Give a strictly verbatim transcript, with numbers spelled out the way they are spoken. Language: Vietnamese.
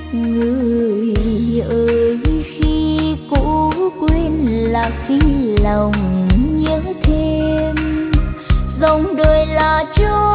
Người ơi khi cũ quên là khi lòng nhớ thêm, dòng đời là cho